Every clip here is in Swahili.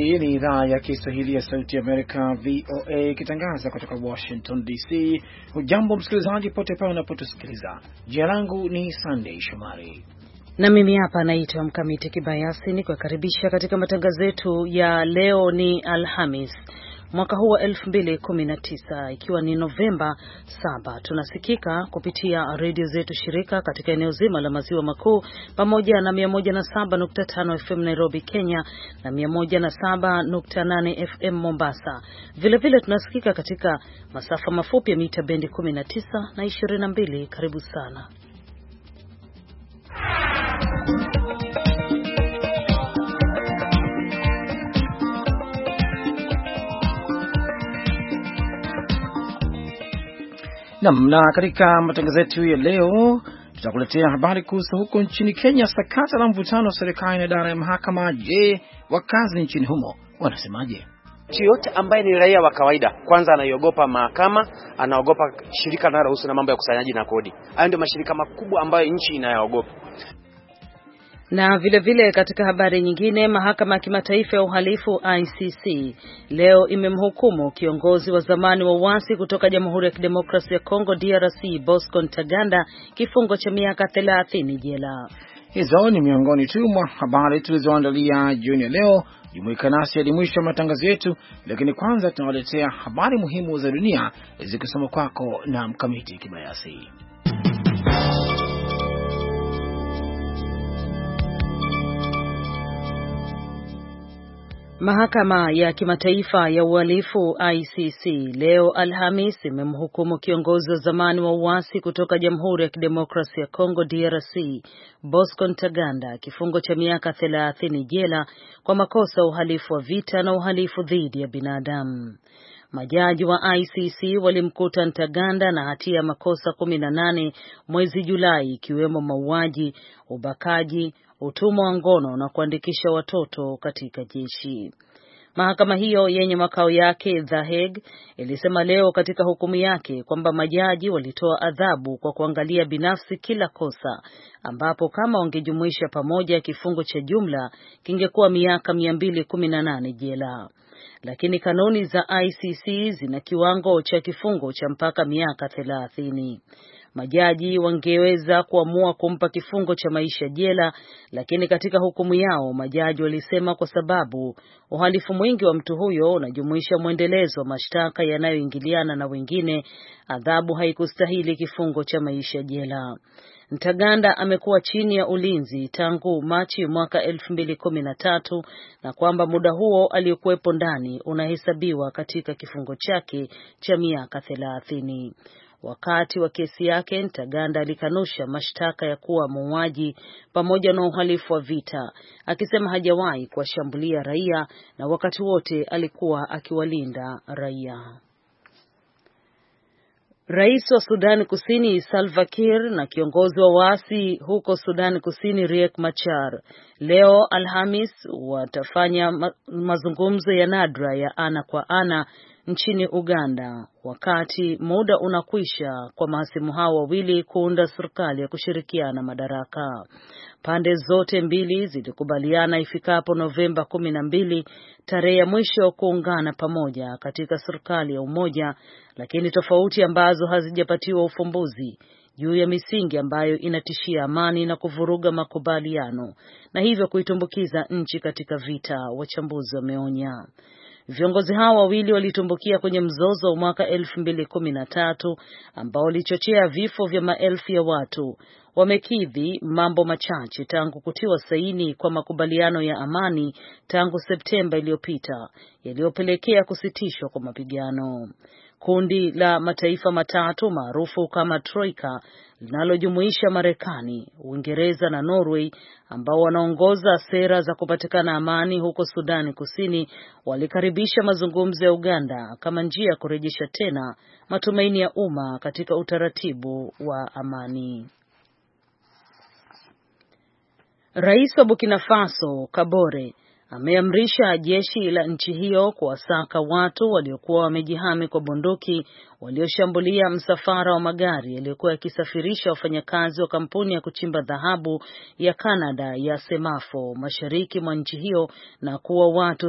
Hii ni idhaa ya Kiswahili ya Sauti ya Amerika, VOA, ikitangaza kutoka Washington DC. Hujambo msikilizaji pote pale unapotusikiliza. Jina langu ni Sunday Shomari na mimi hapa naitwa Mkamiti Kibayasi, nikukaribisha katika matangazo yetu ya leo. Ni Alhamis, mwaka huu wa 2019, ikiwa ni Novemba 7. Tunasikika kupitia redio zetu shirika katika eneo zima la maziwa makuu, pamoja na 107.5 FM Nairobi, Kenya, na 107.8 FM Mombasa. Vile vile tunasikika katika masafa mafupi ya mita bendi 19 na 22. Karibu sana. Na katika matangazo yetu ya leo tutakuletea habari kuhusu huko nchini Kenya, sakata la mvutano wa serikali na idara ya mahakama. Je, wakazi nchini humo wanasemaje? Mtu yote ambaye ni raia wa kawaida kwanza anaiogopa mahakama, anaogopa shirika linalohusu na mambo ya kusanyaji na kodi. Hayo ndio mashirika makubwa ambayo nchi inayoogopa. Na vile vile katika habari nyingine, mahakama ya kimataifa ya uhalifu ICC leo imemhukumu kiongozi wa zamani wa uasi kutoka Jamhuri ya Kidemokrasia ya Kongo DRC, Bosco Ntaganda, kifungo cha miaka 30 jela. Hizo ni miongoni tu mwa habari tulizoandalia jioni ya leo. Jumuika nasi hadi mwisho wa matangazo yetu, lakini kwanza tunawaletea habari muhimu za dunia zikisoma kwako na Mkamiti Kibayasi. Mahakama ya kimataifa ya uhalifu ICC leo Alhamis imemhukumu kiongozi wa zamani wa uasi kutoka Jamhuri ya Kidemokrasia ya Kongo DRC, Bosco Ntaganda, kifungo cha miaka 30 jela kwa makosa ya uhalifu wa vita na uhalifu dhidi ya binadamu. Majaji wa ICC walimkuta Ntaganda na hatia ya makosa 18 mwezi Julai, ikiwemo mauaji, ubakaji, utumwa wa ngono na kuandikisha watoto katika jeshi. Mahakama hiyo yenye makao yake The Hague ilisema leo katika hukumu yake kwamba majaji walitoa adhabu kwa kuangalia binafsi kila kosa, ambapo kama wangejumuisha pamoja kifungo cha jumla kingekuwa miaka 218 jela. Lakini kanuni za ICC zina kiwango cha kifungo cha mpaka miaka 30. Majaji wangeweza kuamua kumpa kifungo cha maisha jela, lakini katika hukumu yao majaji walisema kwa sababu uhalifu mwingi wa mtu huyo unajumuisha mwendelezo wa mashtaka yanayoingiliana na wengine, adhabu haikustahili kifungo cha maisha jela. Ntaganda amekuwa chini ya ulinzi tangu Machi mwaka 2013 na kwamba muda huo aliokuwepo ndani unahesabiwa katika kifungo chake cha miaka 30. Wakati wa kesi yake, Ntaganda alikanusha mashtaka ya kuwa muuaji pamoja na uhalifu wa vita, akisema hajawahi kuwashambulia raia na wakati wote alikuwa akiwalinda raia. Rais wa Sudan Kusini Salva Kiir na kiongozi wa waasi huko Sudan Kusini Riek Machar leo Alhamis watafanya mazungumzo ya nadra ya ana kwa ana nchini Uganda, wakati muda unakwisha kwa mahasimu hao wawili kuunda serikali ya kushirikiana madaraka. Pande zote mbili zilikubaliana ifikapo Novemba 12, tarehe ya mwisho kuungana pamoja katika serikali ya umoja, lakini tofauti ambazo hazijapatiwa ufumbuzi juu ya misingi ambayo inatishia amani na kuvuruga makubaliano na hivyo kuitumbukiza nchi katika vita, wachambuzi wameonya. Viongozi hao wawili walitumbukia kwenye mzozo wa mwaka 2013 ambao ulichochea vifo vya maelfu ya watu. Wamekidhi mambo machache tangu kutiwa saini kwa makubaliano ya amani tangu Septemba iliyopita, yaliyopelekea kusitishwa kwa mapigano. Kundi la mataifa matatu maarufu kama Troika linalojumuisha Marekani, Uingereza na Norway, ambao wanaongoza sera za kupatikana amani huko Sudani Kusini, walikaribisha mazungumzo ya Uganda kama njia ya kurejesha tena matumaini ya umma katika utaratibu wa amani. Rais wa Burkina Faso Kabore ameamrisha jeshi la nchi hiyo kuwasaka watu waliokuwa wamejihami kwa bunduki walioshambulia msafara wa magari yaliyokuwa yakisafirisha wafanyakazi wa kampuni ya kuchimba dhahabu ya Canada ya Semafo mashariki mwa nchi hiyo na kuua watu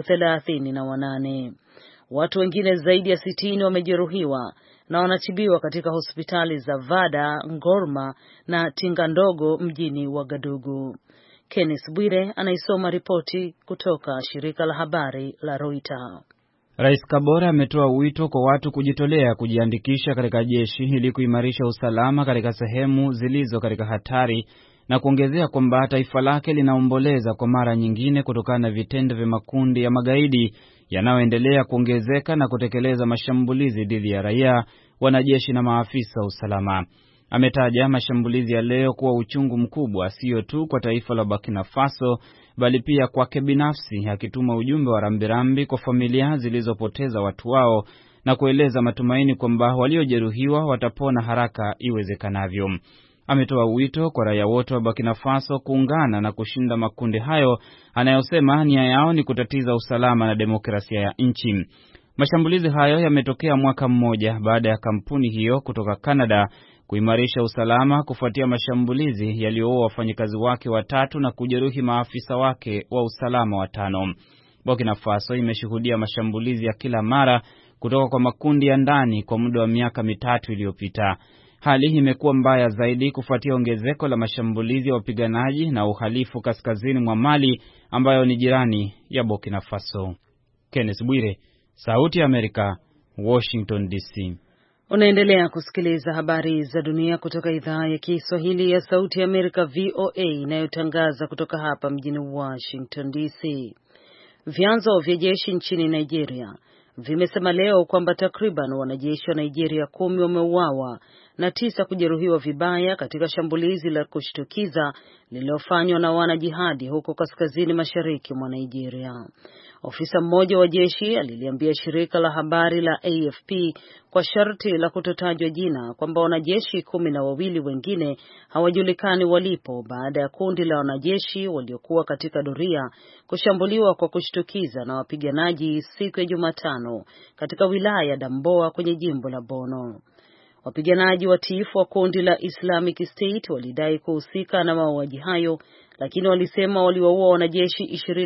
38. Watu wengine zaidi ya 60 wamejeruhiwa na wanatibiwa katika hospitali za Vada, Ngorma na Tingandogo mjini Wagadugu. Kenneth Bwire anaisoma ripoti kutoka shirika la habari la Reuters. Rais Kabore ametoa wito kwa watu kujitolea kujiandikisha katika jeshi ili kuimarisha usalama katika sehemu zilizo katika hatari na kuongezea kwamba taifa lake linaomboleza kwa mara nyingine kutokana na vitendo vya makundi ya magaidi yanayoendelea kuongezeka na kutekeleza mashambulizi dhidi ya raia, wanajeshi na maafisa wa usalama. Ametaja mashambulizi ya leo kuwa uchungu mkubwa, sio tu kwa taifa la Burkina Faso bali pia kwake binafsi, akituma ujumbe wa rambirambi kwa familia zilizopoteza watu wao na kueleza matumaini kwamba waliojeruhiwa watapona haraka iwezekanavyo. Ametoa wito kwa raia wote wa Burkina Faso kuungana na kushinda makundi hayo anayosema nia yao ni kutatiza usalama na demokrasia ya nchi. Mashambulizi hayo yametokea mwaka mmoja baada ya kampuni hiyo kutoka Canada kuimarisha usalama kufuatia mashambulizi yaliyoua wafanyakazi wake 3 na kujeruhi maafisa wake wa usalama 5. Burkina Faso imeshuhudia mashambulizi ya kila mara kutoka kwa makundi ya ndani kwa muda wa miaka 3 iliyopita. Hali imekuwa mbaya zaidi kufuatia ongezeko la mashambulizi ya wapiganaji na uhalifu kaskazini mwa Mali ambayo ni jirani ya Burkina Faso. Kenneth Bwire, Sauti ya Amerika, Washington DC. Unaendelea kusikiliza habari za dunia kutoka idhaa ya Kiswahili ya Sauti ya Amerika VOA inayotangaza kutoka hapa mjini Washington DC. Vyanzo vya jeshi nchini Nigeria vimesema leo kwamba takriban wanajeshi wa Nigeria 10 wameuawa na 9 kujeruhiwa vibaya katika shambulizi la kushtukiza lililofanywa na wanajihadi huko kaskazini mashariki mwa Nigeria. Ofisa mmoja wa jeshi aliliambia shirika la habari la AFP kwa sharti la kutotajwa jina kwamba wanajeshi 12 wengine hawajulikani walipo baada ya kundi la wanajeshi waliokuwa katika doria kushambuliwa kwa kushtukiza na wapiganaji siku ya Jumatano katika wilaya ya Damboa kwenye jimbo la Borno. Wapiganaji watiifu wa kundi la Islamic State walidai kuhusika na mauaji hayo, lakini walisema waliwaua wanajeshi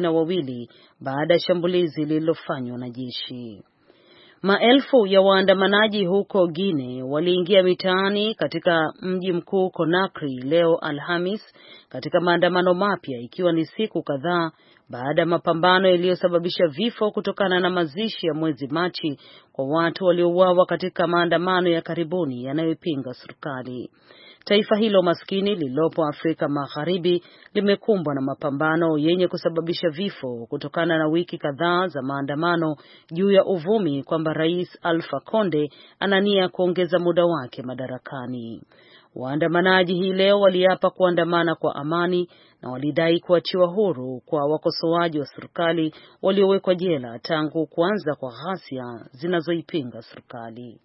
22 baada ya shambulizi lililofanywa na jeshi. Maelfu ya waandamanaji huko Guinea waliingia mitaani katika mji mkuu Conakry leo Alhamis katika maandamano mapya, ikiwa ni siku kadhaa baada ya mapambano yaliyosababisha vifo kutokana na mazishi ya mwezi Machi kwa watu waliouawa katika maandamano ya karibuni yanayopinga serikali. Taifa hilo maskini lililopo Afrika Magharibi limekumbwa na mapambano yenye kusababisha vifo kutokana na wiki kadhaa za maandamano juu ya uvumi kwamba Rais Alpha Conde anania kuongeza muda wake madarakani. Waandamanaji hii leo waliapa kuandamana kwa amani na walidai kuachiwa huru kwa wakosoaji wa serikali waliowekwa jela tangu kuanza kwa ghasia zinazoipinga serikali.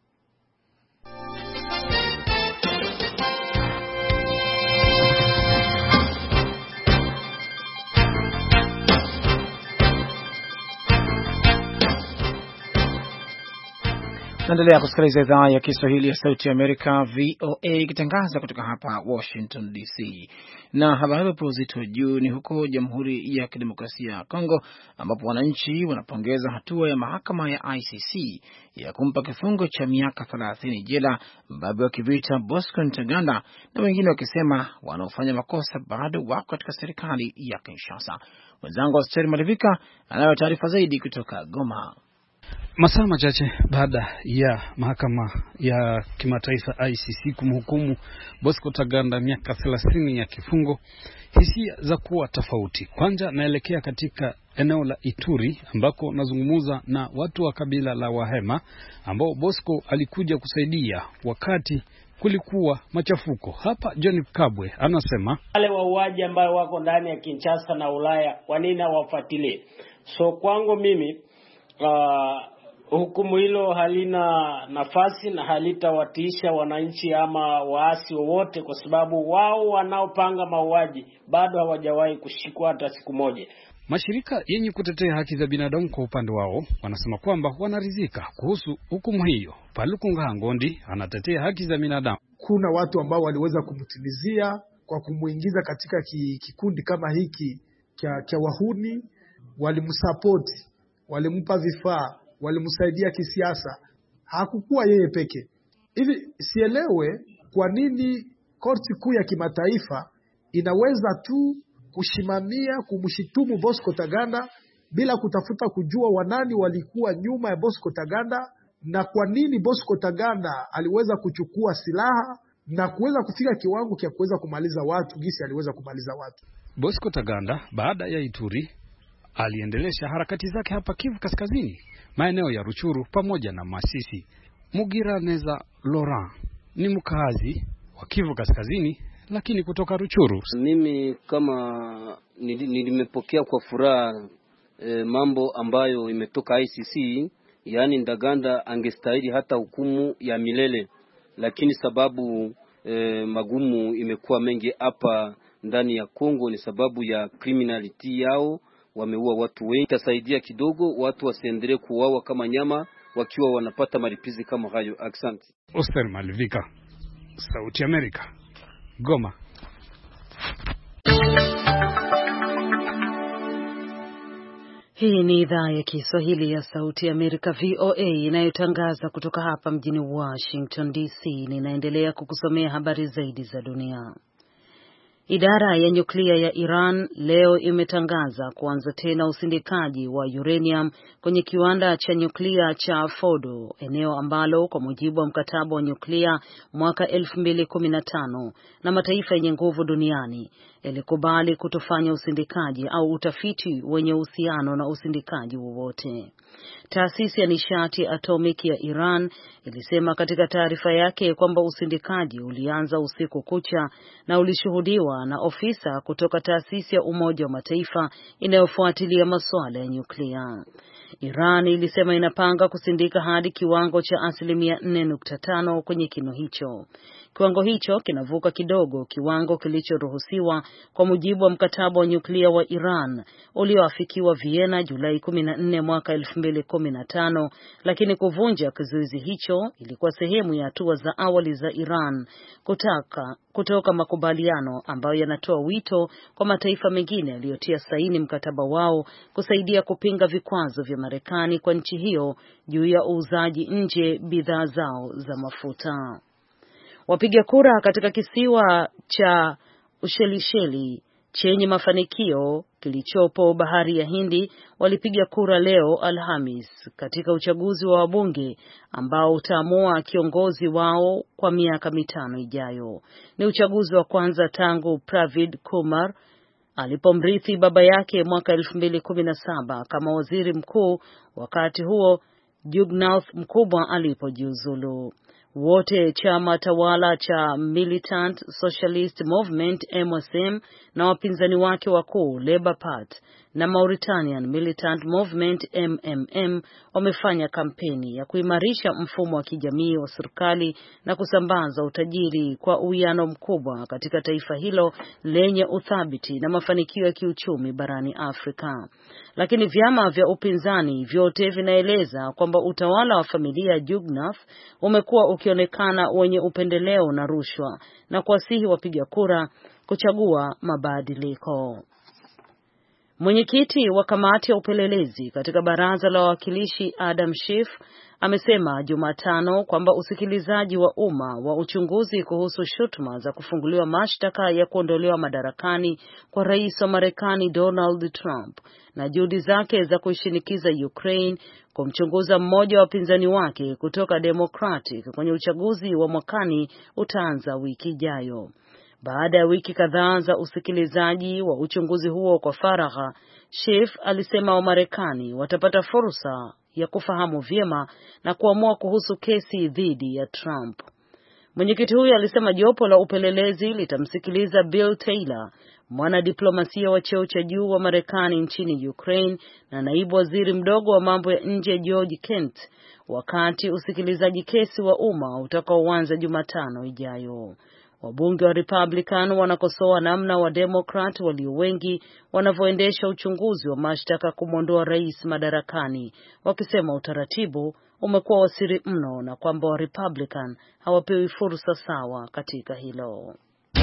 Naendelea kusikiliza idhaa ya Kiswahili ya Sauti ya Amerika VOA ikitangaza kutoka hapa Washington DC. Na habari kwa uzito juu ni huko Jamhuri ya Kidemokrasia ya Kongo ambapo wananchi wanapongeza hatua ya mahakama ya ICC ya kumpa kifungo cha miaka 30 jela mbabe wa kivita Bosco Ntaganda, na wengine wakisema wanaofanya makosa bado wako katika serikali ya Kinshasa. Mwenzangu Asteri Malivika anayo taarifa zaidi kutoka Goma. Masaa machache baada ya mahakama ya kimataifa ICC kumhukumu Bosco Ntaganda miaka 30 ya kifungo, hisia za kuwa tofauti. Kwanza naelekea katika eneo la Ituri ambako nazungumza na watu wa kabila la Wahema ambao Bosco alikuja kusaidia wakati kulikuwa machafuko. Hapa John Kabwe anasema wale wauaji ambao wako ndani ya Kinshasa na Ulaya wanina wafuatilie. So kwangu mimi hukumu hilo halina nafasi na halitawatiisha wananchi ama waasi wowote, kwa sababu wao wanaopanga mauaji bado hawajawahi kushikwa hata siku moja. Mashirika yenye kutetea haki za binadamu kwa upande wao wanasema kwamba wanaridhika kuhusu hukumu hiyo. Paluku Ngahangondi anatetea haki za binadamu. Kuna watu ambao waliweza kumtimizia kwa kumuingiza katika kikundi kama hiki cha wahuni, walimsapoti, walimpa vifaa, walimsaidia kisiasa. Hakukuwa yeye peke. Hivi sielewe kwa nini Korti Kuu ya Kimataifa inaweza tu kushimamia kumshitumu Bosco Ntaganda bila kutafuta kujua wanani walikuwa nyuma ya Bosco Ntaganda, na kwa nini Bosco Ntaganda aliweza kuchukua silaha na kuweza kufika kiwango cha kuweza kumaliza watu gisi aliweza kumaliza watu. Bosco Ntaganda baada ya Ituri aliendelesha harakati zake hapa Kivu Kaskazini, maeneo ya Ruchuru pamoja na Masisi. Mugiraneza Laurent ni mkazi wa Kivu Kaskazini lakini kutoka Ruchuru. Mimi kama nilimepokea kwa furaha mambo ambayo imetoka ICC, yani Ntaganda angestahili hata hukumu ya milele, lakini sababu magumu imekuwa mengi hapa ndani ya Kongo ni sababu ya criminality yao, wameua watu wengi. Itasaidia kidogo watu wasiendelee kuuawa kama nyama wakiwa wanapata malipizi kama hayo. Asante. Oster Malvika, Sauti ya Amerika, Goma. Hii ni idhaa ya Kiswahili ya Sauti ya Amerika, VOA, inayotangaza kutoka hapa mjini Washington DC. Ninaendelea kukusomea habari zaidi za dunia. Idara ya nyuklia ya Iran leo imetangaza kuanza tena usindikaji wa uranium kwenye kiwanda cha nyuklia cha Fordo, eneo ambalo kwa mujibu wa mkataba wa nyuklia mwaka 2015 na mataifa yenye nguvu duniani yalikubali kutofanya usindikaji au utafiti wenye uhusiano na usindikaji wowote. Taasisi ya nishati atomic ya Iran ilisema katika taarifa yake kwamba usindikaji ulianza usiku kucha na ulishuhudiwa na ofisa kutoka taasisi ya Umoja wa Mataifa inayofuatilia masuala ya nyuklia. Iran ilisema inapanga kusindika hadi kiwango cha 4.5 kwenye kinu hicho. Kiwango hicho kinavuka kidogo kiwango kilichoruhusiwa kwa mujibu wa mkataba wa nyuklia wa Iran ulioafikiwa Vienna Julai 14 mwaka 2015, lakini kuvunja kizuizi hicho ilikuwa sehemu ya hatua za awali za Iran kutoka makubaliano ambayo yanatoa wito kwa mataifa mengine yaliyotia saini mkataba wao kusaidia kupinga vikwazo vya Marekani kwa nchi hiyo juu ya uuzaji nje bidhaa zao za mafuta. Wapiga kura katika kisiwa cha Ushelisheli chenye mafanikio kilichopo bahari ya Hindi walipiga kura leo Alhamis katika uchaguzi wa wabunge ambao utaamua kiongozi wao kwa miaka 5 ijayo. Ni uchaguzi wa kwanza tangu Pravid Kumar alipomrithi baba yake mwaka 2017 kama waziri mkuu, wakati huo Jugnauth Mkubwa alipojiuzulu. Wote chama tawala cha Militant Socialist Movement MSM na wapinzani wake wakuu Labour Party na Mauritanian Militant Movement MMM wamefanya kampeni ya kuimarisha mfumo wa kijamii wa serikali na kusambaza utajiri kwa uwiano mkubwa katika taifa hilo lenye uthabiti na mafanikio ya kiuchumi barani Afrika. Lakini vyama vya upinzani vyote vinaeleza kwamba utawala wa familia Jugnauth umekuwa ukionekana wenye upendeleo na rushwa na kuwasihi wapiga kura kuchagua mabadiliko. Mwenyekiti wa kamati ya upelelezi katika baraza la wawakilishi Adam Schiff amesema Jumatano kwamba usikilizaji wa umma wa uchunguzi kuhusu shutuma za kufunguliwa mashtaka ya kuondolewa madarakani kwa rais wa Marekani Donald Trump na juhudi zake za kuishinikiza Ukraine kumchunguza mmoja wa wapinzani wake kutoka Democratic kwenye uchaguzi wa mwakani utaanza wiki ijayo. Baada ya wiki kadhaa za usikilizaji wa uchunguzi huo kwa faragha, Schiff alisema Wamarekani watapata fursa ya kufahamu vyema na kuamua kuhusu kesi dhidi ya Trump. Mwenyekiti huyo alisema jopo la upelelezi litamsikiliza Bill Taylor, mwanadiplomasia wa cheo cha juu wa Marekani nchini Ukraine, na naibu waziri mdogo wa mambo ya nje George Kent, wakati usikilizaji kesi wa umma utakaoanza Jumatano ijayo. Wabunge wa Republican wanakosoa namna wa Democrat walio wengi wanavyoendesha uchunguzi wa mashtaka kumwondoa rais madarakani, wakisema utaratibu umekuwa wa siri mno na kwamba wa Republican hawapewi fursa sawa katika hilo.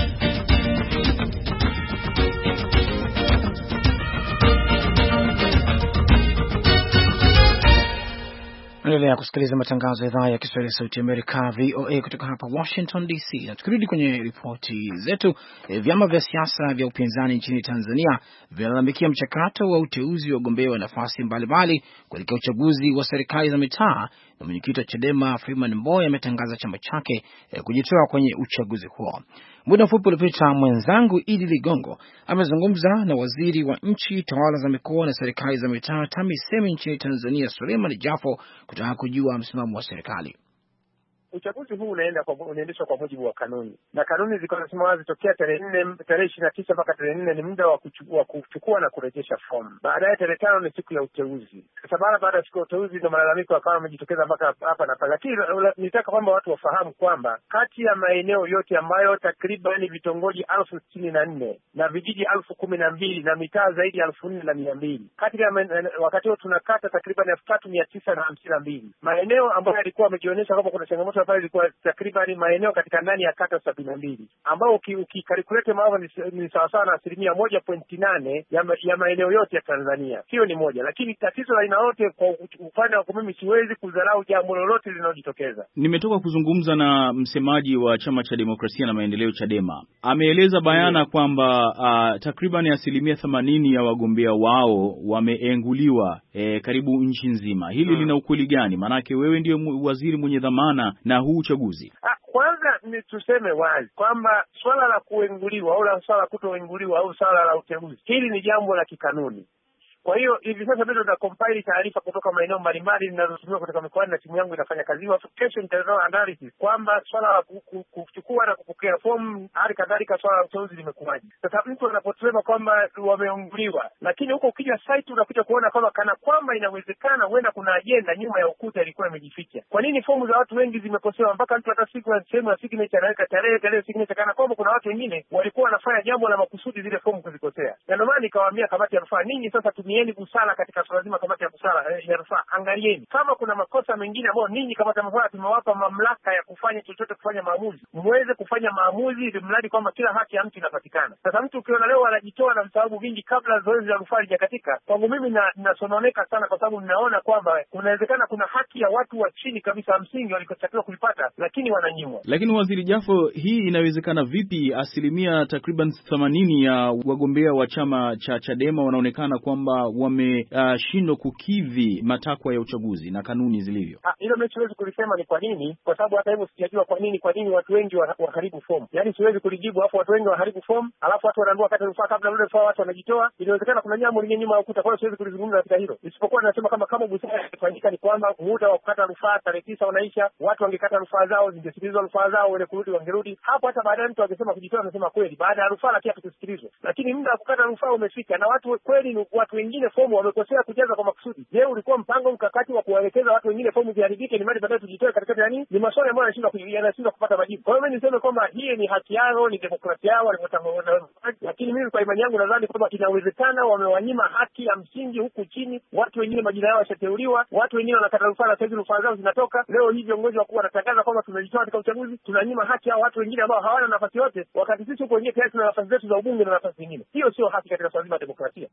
Endelea kusikiliza matangazo ya idhaa ya Kiswahili ya Sauti ya Amerika VOA kutoka hapa Washington DC. Na tukirudi kwenye ripoti zetu, vyama vya siasa vya upinzani nchini Tanzania vinalalamikia mchakato wa uteuzi wa wagombea wa nafasi mbalimbali kuelekea uchaguzi wa serikali za mitaa, na mwenyekiti wa Chadema Freeman Mbowe ametangaza chama chake kujitoa kwenye uchaguzi huo. Muda mfupi uliopita mwenzangu Idi Ligongo amezungumza na waziri wa nchi, tawala za mikoa na serikali za mitaa TAMISEMI nchini Tanzania Suleiman Jafo kutaka kujua msimamo wa serikali. Uchaguzi huu unaendeshwa kwa mujibu wa kanuni, na kanuni ziko nasema wazi tokea tarehe 29 mpaka tarehe 4 ni muda wa kuchukua na kurejesha fomu. Baadaye tarehe 5 ni siku ya uteuzi. Sasa baada ya siku ya uteuzi ndio malalamiko yakawa yamejitokeza mpaka hapa na pale. Lakini nitaka kwamba watu wafahamu kwamba kati ya maeneo yote ambayo takriban vitongoji 1064 na vijiji 1012 na mitaa zaidi ya 4200, kati ya wakati huo tunakata takriban 3952 maeneo ambayo yalikuwa yamejionyesha kwamba kuna changamoto pale, ilikuwa takriban maeneo katika ndani ya kata 72 ambao ukikalkulate maafa ni sawa sawa na 1.8 ya maeneo yote ya Tanzania. Hiyo ni moja, lakini tatizo la aina yote kwa upande wa mimi siwezi kudharau jambo lolote linalojitokeza. Nimetoka kuzungumza na msemaji wa Chama cha Demokrasia na Maendeleo Chadema. Ameeleza bayana kwamba takriban 80% ya wagombea wao wameenguliwa karibu nchi nzima. Hili lina ukweli gani? Maanake wewe ndio waziri mwenye dhamana na huu uchaguzi. Kwanza ni tuseme wazi kwamba swala la kuenguliwa au swala la kutoenguliwa au swala la uteuzi, hili ni jambo la kikanuni. Kwa hiyo hivi sasa bado na compile taarifa kutoka maeneo mbalimbali zinazotumiwa kutoka mikoani, na timu yangu inafanya kazi hiyo kesho, nitatoa analysis kwamba swala la kuchukua na kupokea fomu, hali kadhalika swala la uteuzi limekuwaje. Sasa mtu anaposema kwamba wameunguliwa, lakini huko ukija site unakuja kuona kwamba kana kwamba inawezekana huenda kuna ajenda nyuma ya ukuta ilikuwa imejificha. Kwa nini fomu za watu wengi zimekosewa mpaka mtu hata siku ya sehemu ya signature anaweka tarehe signature, kana kwamba kuna watu wengine walikuwa wanafanya jambo la makusudi zile fomu kuzikosea. Na ndio maana nikawaambia kamati ya rufaa, ninyi sasa tumieni busara katika swala zima. Kamati ya busara ya rufaa, angalieni kama kuna makosa mengine ambayo ninyi kamati ya rufaa tumewapa mamlaka ya kufanya chochote, kufanya maamuzi, muweze kufanya maamuzi ili mradi kwamba kila haki ya mtu inapatikana. Sasa mtu ukiona leo anajitoa na visababu vingi kabla zoezi la rufaa lijakatika, kwangu mimi nasononeka sana, kwa sababu ninaona kwamba kunawezekana kuna haki ya watu wa chini kabisa msingi walikotakiwa kuipata, lakini wananyimwa. Lakini Waziri Jafo, hii inawezekana vipi? Asilimia takriban 80 ya wagombea wa chama cha Chadema wanaonekana kwamba wameshindwa kukidhi matakwa ya uchaguzi na kanuni zilivyo. Hilo mimi siwezi kulisema ni kwa nini, kwa sababu hata hivyo sijajua kwa nini watu wengi waharibu fomu. Yaani siwezi kulijibu, afu watu wengi waharibu fomu, alafu watu wanaambiwa kata rufaa, kabla ile rufaa watu wanajitoa. Inawezekana kuna jambo lingine nyuma ya ukuta, kwa hiyo siwezi kulizungumza katika hilo. Isipokuwa nasema kama busara ifanyika ni kwamba muda wa kukata rufaa tarehe 9 unaisha, watu wangekata rufaa zao, zingesikilizwa rufaa zao, wale kurudi wangerudi. Hapo hata baadaye mtu angesema kujitoa, anasema kweli baada ya rufaa pia tusikilizwe. Lakini muda wa kukata rufaa umefika na watu kweli ni watu wengine fomu wamekosea kujaza kwa makusudi. Je, ulikuwa mpango mkakati wa kuwaelekeza watu wengine fomu ziharibike ni mali baadaye tujitoe katika nani? Ni maswali ambayo yanashindwa kupata majibu. Kwa hiyo mimi niseme kwamba hii ni haki yao, ni demokrasia yao walivyotangaza. Lakini mimi kwa imani yangu nadhani kwamba inawezekana wamewanyima haki ya msingi huku chini. Watu wengine majina yao yashateuliwa, watu wengine wanakata rufaa na sasa rufaa zao zinatoka. Leo hii viongozi wakuu wanatangaza kwamba tumejitoa katika uchaguzi, tunanyima haki hao watu wengine ambao hawana nafasi yote, wakati sisi huko wengine tuna nafasi zetu za ubunge na nafasi nyingine. Hiyo sio haki katika swala la demokrasia.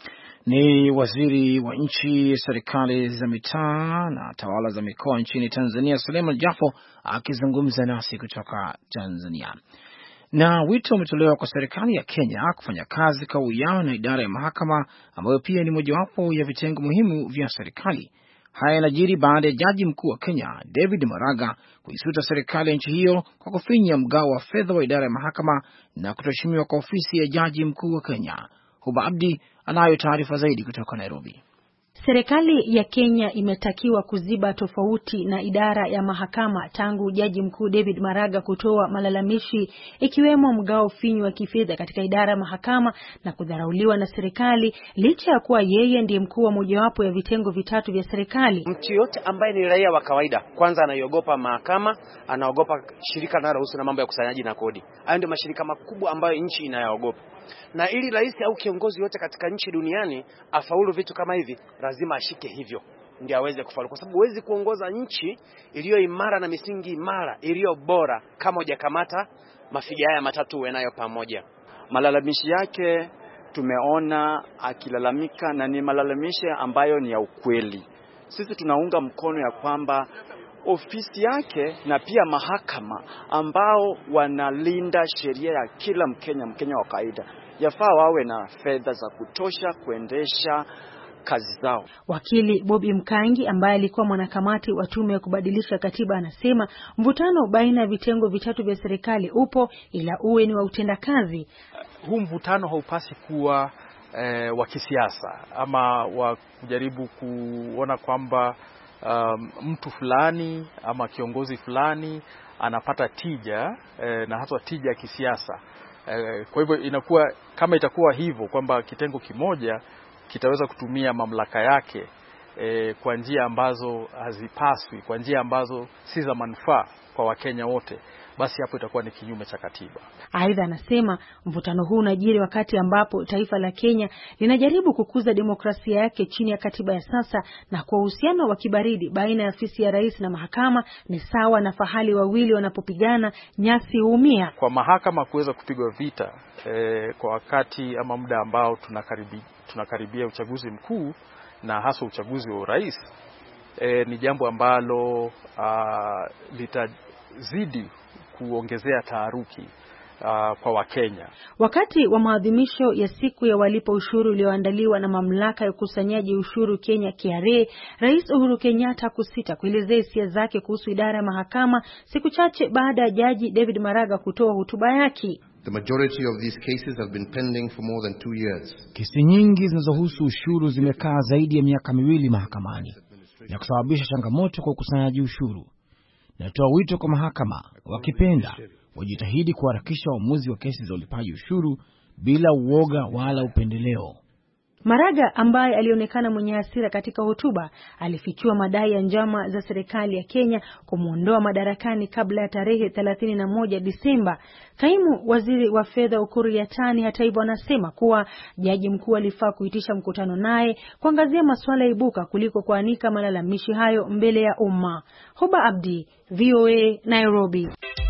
Ni waziri wa nchi, serikali za mitaa na tawala za mikoa nchini Tanzania Suleiman Jafo akizungumza nasi kutoka Tanzania. Na wito umetolewa kwa serikali ya Kenya kufanya kazi kwa uwiano na idara ya mahakama ambayo pia ni mojawapo ya vitengo muhimu vya serikali. Haya yanajiri baada ya jaji mkuu wa Kenya David Maraga kuisuta serikali ya nchi hiyo kwa kufinya mgao wa fedha wa idara ya mahakama na kutoheshimiwa kwa ofisi ya jaji mkuu wa Kenya. Huba Abdi anayo taarifa zaidi kutoka Nairobi. Serikali ya Kenya imetakiwa kuziba tofauti na idara ya mahakama tangu Jaji Mkuu David Maraga kutoa malalamishi ikiwemo mgao finyu wa kifedha katika idara ya mahakama na kudharauliwa na serikali licha ya kuwa yeye ndiye mkuu wa mojawapo ya vitengo vitatu vya serikali. Mtu yote ambaye ni raia wa kawaida kwanza anaiogopa mahakama, anaogopa shirika linalohusu na mambo ya kusanyaji na kodi. Hayo ndio mashirika makubwa ambayo nchi inayaogopa. Na ili rais au kiongozi yote katika nchi duniani afaulu vitu kama hivi, lazima ashike hivyo ndio aweze kufaulu, kwa sababu huwezi kuongoza nchi iliyo imara na misingi imara iliyo bora kama hujakamata mafiga haya matatu yanayo pamoja. Malalamishi yake tumeona akilalamika na ni malalamishi ambayo ni ya ukweli. Sisi tunaunga mkono ya kwamba ofisi yake na pia mahakama ambao wanalinda sheria ya kila Mkenya wa kawaida yafaa wawe na fedha za kutosha kuendesha kazi zao. Wakili Bobby Mkangi ambaye alikuwa mwanakamati wa tume ya kubadilisha katiba anasema mvutano baina ya vitengo vitatu vya serikali upo, ila uwe ni wa utendakazi. Huu mvutano haupasi kuwa wa kisiasa ama wa kujaribu kuona kwamba mtu fulani ama kiongozi fulani anapata tija na hata tija ya kisiasa. Kwa hivyo inakuwa kama itakuwa hivyo kwamba kitengo kimoja kitaweza kutumia mamlaka yake kwa njia ambazo hazipaswi, kwa njia ambazo si za manufaa kwa Wakenya wote, basi hapo itakuwa ni kinyume cha katiba. Aidha anasema mvutano huu unajiri wakati ambapo taifa la Kenya linajaribu kukuza demokrasia yake chini ya katiba ya sasa, na kwa uhusiano wa kibaridi baina ya ofisi ya rais na mahakama ni sawa na fahali wawili wanapopigana nyasi huumia. Kwa mahakama kuweza kupigwa vita kwa wakati ama muda ambao tunakaribia uchaguzi mkuu na hasa uchaguzi wa urais, ni jambo ambalo litazidi kuongezea taharuki kwa Wakenya. Wakati wa maadhimisho ya siku ya walipa ushuru iliyoandaliwa na mamlaka ya ukusanyaji ushuru Kenya KRA, Rais Uhuru Kenyatta kusita kuelezea hisia zake kuhusu idara ya mahakama siku chache baada ya Jaji David Maraga kutoa hotuba yake. The majority of these cases have been pending for more than 2 years. Kesi nyingi zinazohusu ushuru zimekaa zaidi ya miaka miwili mahakamani na kusababisha changamoto kwa ukusanyaji ushuru. Natoa wito kwa mahakama, wakipenda wajitahidi kuharakisha uamuzi wa kesi za ulipaji ushuru bila uoga wala upendeleo. Maraga ambaye alionekana mwenye hasira katika hotuba alifichua madai ya njama za serikali ya Kenya kumuondoa madarakani kabla ya tarehe 31 Disemba. Kaimu waziri wa fedha Ukur Yatani hata hivyo anasema kuwa jaji mkuu alifaa kuitisha mkutano naye kuangazia masuala ibuka kuliko kuanika malalamishi hayo mbele ya umma. Huba Abdi, VOA, Nairobi.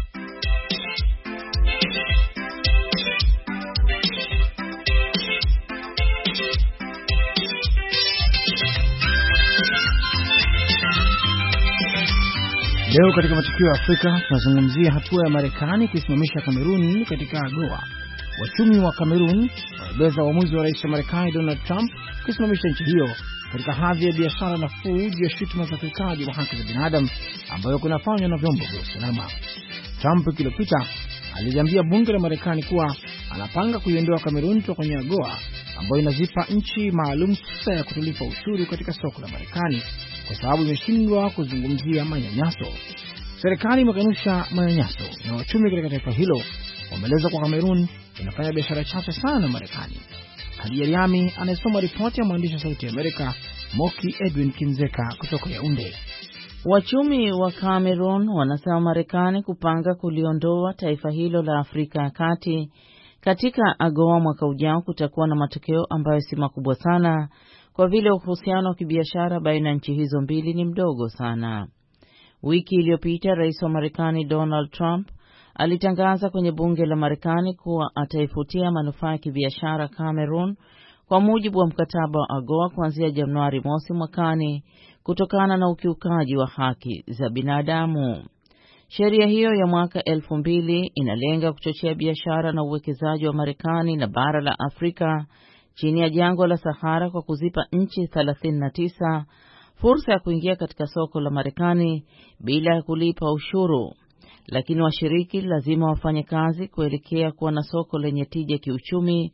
Leo katika matukio ya Afrika tunazungumzia hatua ya Marekani kuisimamisha Kamerun katika AGOA. Wachumi wa Kamerun wanaeleza uamuzi wa rais wa Marekani Donald Trump kuisimamisha nchi hiyo katika hadhi ya biashara nafuu juu ya shutuma za ukiukaji wa haki za binadamu ambayo kunafanywa na vyombo vya usalama. Trump wiki iliyopita aliambia bunge la Marekani kuwa anapanga kuiondoa Kamerun kutoka kwenye AGOA ambayo inazipa nchi maalum fursa ya kutulipa ushuru katika soko la Marekani kwa sababu imeshindwa kuzungumzia manyanyaso. Serikali imekanusha manyanyaso na wachumi katika taifa hilo wameeleza kwa Kamerun inafanya biashara chache sana na Marekani. Hadi Yariami anasoma ripoti ya mwandishi wa Sauti ya Amerika Moki Edwin Kinzeka kutoka Yaounde. Wachumi wa Kamerun wanasema Marekani kupanga kuliondoa taifa hilo la Afrika ya Kati katika AGOA mwaka ujao kutakuwa na matokeo ambayo si makubwa sana kwa vile uhusiano wa kibiashara baina ya nchi hizo mbili ni mdogo sana. Wiki iliyopita Rais wa Marekani Donald Trump alitangaza kwenye bunge la Marekani kuwa ataifutia manufaa ya kibiashara Kamerun kwa mujibu wa mkataba wa AGOA kuanzia Januari mosi mwakani kutokana na ukiukaji wa haki za binadamu. Sheria hiyo ya mwaka 2000 inalenga kuchochea biashara na uwekezaji wa Marekani na bara la Afrika chini ya jangwa la Sahara kwa kuzipa nchi 39 fursa ya kuingia katika soko la Marekani bila ya kulipa ushuru. Lakini washiriki lazima wafanye kazi kuelekea kuwa na soko lenye tija kiuchumi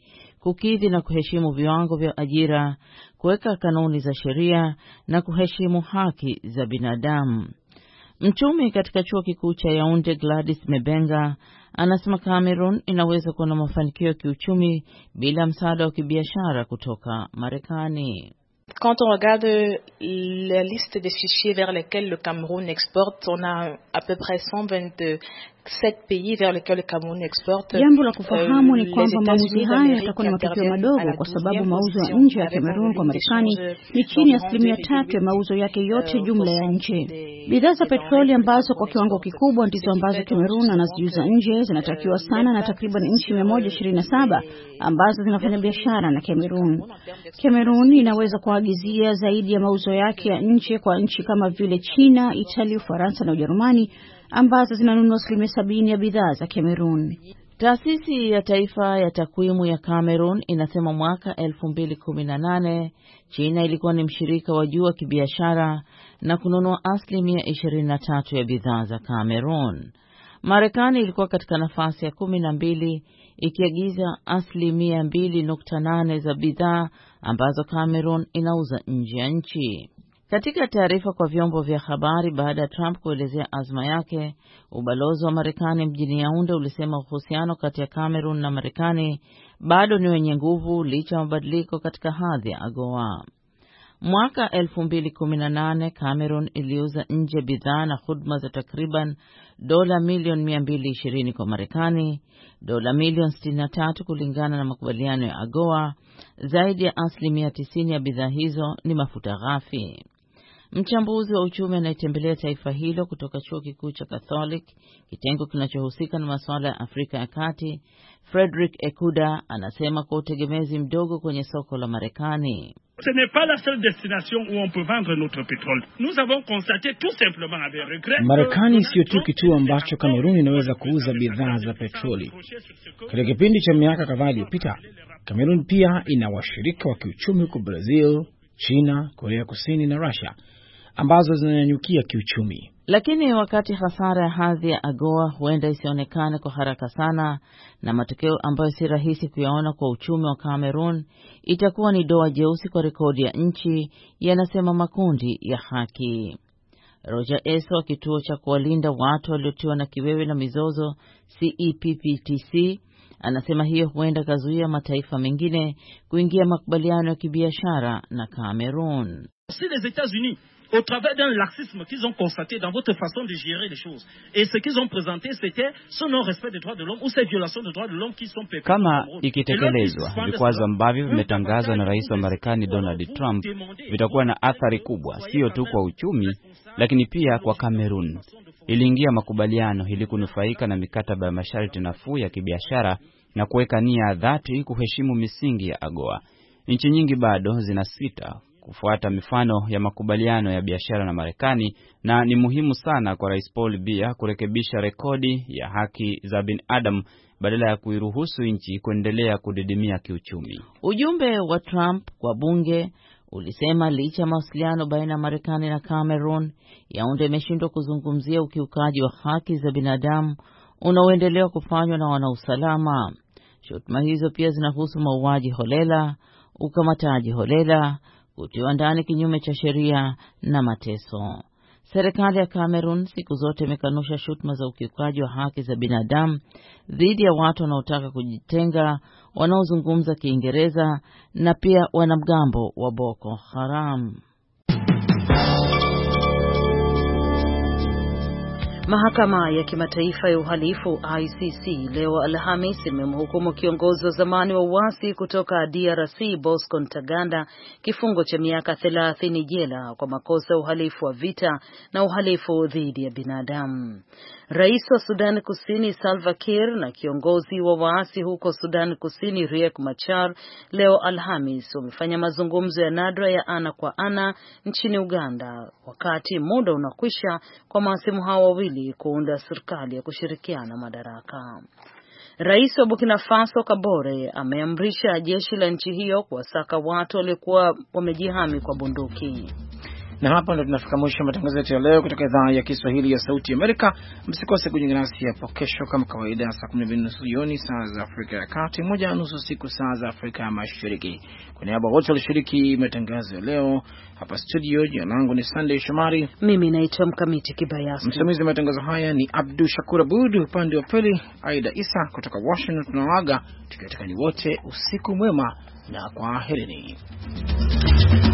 kukidhi na kuheshimu viwango vya ajira, kuweka kanuni za sheria na kuheshimu haki za binadamu. Mchumi katika chuo kikuu cha Yaounde, Gladys Mebenga, anasema Cameroon inaweza kuwa na mafanikio ya kiuchumi bila msaada wa kibiashara kutoka Marekani. Quand on regarde la liste des fichiers vers lesquels le Cameroun exporte, on a à peu près 127 pays vers lesquels le Cameroun exporte. Jambo la kufahamu ni kwamba mauzo haya yatakuwa na matokeo madogo kwa sababu mauzo ya nje ya Cameroon kwa Marekani ni chini ya 3% ya mauzo yake yote jumla ya nje. Bidhaa za petroli ambazo kwa kiwango kikubwa ndizo ambazo Cameroon anaziuza nje zinatakiwa sana na takriban nchi 127 ambazo zinafanya biashara na Cameroon. Cameroon inaweza kuagizia zaidi ya mauzo yake ya nje kwa nchi kama vile China, Italia, Ufaransa na Ujerumani ambazo zinanunua 70% ya bidhaa za Cameroon. Taasisi ya Taifa ya Takwimu ya Cameroon inasema mwaka 2018 China ilikuwa ni mshirika wa juu wa kibiashara na kununua 23% ya bidhaa za Cameroon. Marekani ilikuwa katika nafasi ya 12 ikiagiza 2.8% za bidhaa ambazo Cameroon inauza nje ya nchi. Katika taarifa kwa vyombo vya habari baada ya Trump kuelezea azma yake, ubalozi wa Marekani mjini Yaounde ulisema uhusiano kati ya Cameroon na Marekani bado ni wenye nguvu licha ya mabadiliko katika hadhi ya AGOA. Mwaka 2018 Cameroon iliuza nje bidhaa na huduma za takriban dola milioni 220 kwa Marekani, dola milioni 63 kulingana na makubaliano ya AGOA. Zaidi ya 90% ya bidhaa hizo ni mafuta ghafi. Mchambuzi wa uchumi anayetembelea taifa hilo kutoka chuo kikuu cha Catholic, kitengo kinachohusika na masuala ya Afrika ya Kati, Frederick Ekuda, anasema kwa utegemezi mdogo kwenye soko la Marekani. Ce n'est pas la seule destination où on peut vendre notre pétrole. Nous avons constaté tout simplement avec regret. Marekani sio tu kituo ambacho Kamerun inaweza kuuza bidhaa za petroli. Katika kipindi cha miaka kadhaa iliyopita, Kamerun pia ina washirika wa kiuchumi huko Brazil, China, Korea Kusini na Russia ambazo zinanyanyukia kiuchumi. Lakini wakati hasara ya hadhi ya AGOA huenda isionekane kwa haraka sana, na matokeo ambayo si rahisi kuyaona kwa uchumi wa Cameroon, itakuwa ni doa jeusi kwa rekodi ya nchi, yanasema makundi ya haki. Roger Eso wa kituo cha kuwalinda watu waliotiwa na kiwewe na mizozo CEPPTC anasema hiyo huenda kazuia mataifa mengine kuingia makubaliano ya kibiashara na Cameroon. Si les États-Unis, au travers d'un laxisme qu'ils ont constaté dans votre façon de gérer les choses, et ce qu'ils ont présenté, c'était ce non-respect des droits de l'homme ou ces violations des droits de l'homme qui sont perpétrées. Kama ikitekelezwa vikwazo ambavyo vimetangazwa na rais wa Marekani Donald Trump, vitakuwa na athari kubwa sio tu kwa uchumi, lakini pia kwa Cameroon. Iliingia makubaliano ili kunufaika na mikataba ya masharti nafuu ya kibiashara na kuweka nia dhati kuheshimu misingi ya AGOA. Nchi nyingi bado zinasita kufuata mifano ya makubaliano ya biashara na Marekani, na ni muhimu sana kwa Rais Paul Biya kurekebisha rekodi ya haki za binadamu badala ya kuiruhusu nchi kuendelea kudidimia kiuchumi. Ujumbe wa Trump kwa bunge ulisema licha mawasiliano baina ya Marekani na Cameroon, Yaounde imeshindwa kuzungumzia ukiukaji wa haki za binadamu unaoendelea kufanywa na wanausalama. Shutuma hizo pia zinahusu mauaji holela, ukamataji holela, kutiwa ndani kinyume cha sheria na mateso. Serikali ya Cameroon siku zote imekanusha shutuma za ukiukaji wa haki za binadamu dhidi ya watu wanaotaka kujitenga, wanaozungumza Kiingereza na pia wanamgambo wa Boko Haram. Mahakama ya Kimataifa ya Uhalifu ICC leo Alhamisi imemhukumu kiongozi wa zamani wa uasi kutoka DRC Bosco Ntaganda kifungo cha miaka 30 jela kwa makosa ya uhalifu wa vita na uhalifu dhidi ya binadamu. Rais wa Sudan Kusini Salva Kiir na kiongozi wa waasi huko Sudan Kusini Riek Machar leo Alhamis wamefanya mazungumzo ya nadra ya ana kwa ana nchini Uganda, wakati muda unakwisha kwa maasimu hao wawili kuunda serikali ya kushirikiana madaraka. Rais wa Burkina Faso Kabore ameamrisha jeshi la nchi hiyo kuwasaka watu waliokuwa wamejihami kwa bunduki. Na hapa ndo tunafika mwisho matangazo yetu ya leo kutoka idhaa ya Kiswahili ya Sauti ya Amerika. Msikose kujiunga nasi hapo kesho kama kawaida saa 12:30 jioni saa za Afrika ya Kati, 1:30 usiku saa za Afrika ya Mashariki. Kwa niaba wote walishiriki matangazo ya leo hapa studio, jina langu ni Sunday Shomari. Mimi naitwa Mkamiti Kibayasi. Msimamizi wa matangazo haya ni Abdul Shakur Abud, upande wa pili Aida Isa kutoka Washington. Tunawaaga tukiwatakani wote usiku mwema na kwaherini.